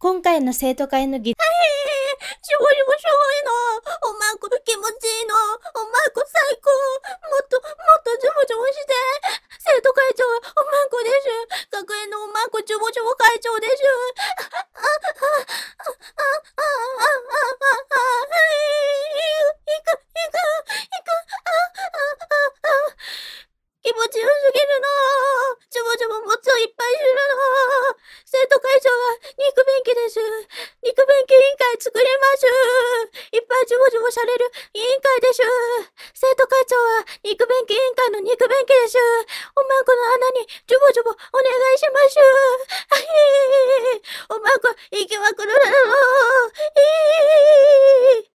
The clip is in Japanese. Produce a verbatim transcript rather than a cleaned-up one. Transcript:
今回の生徒会の議、 しょぼしぼしょぼいの。おまんこ気持ちいいの。おまんこ最高。もっと、もっとジョボジョボして。生徒会長はおまんこです。学園のおまんこジョボジョボ会長です。あ、あ、あ、あ、あ、あ、あ、あ、あ、いく、いく、いく、あ、あ、あ、あ、気持ちよすぎるの。ジョボジョボもつをいっぱいするの。生徒会長は肉便器です。肉便器委員会作ります。いっぱいジョボジョボされる委員会です。生徒会長は肉便器委員会の肉便器です。おまんこの穴にジョボジョボお願いします。はい。おまんこ行きまくるだろう。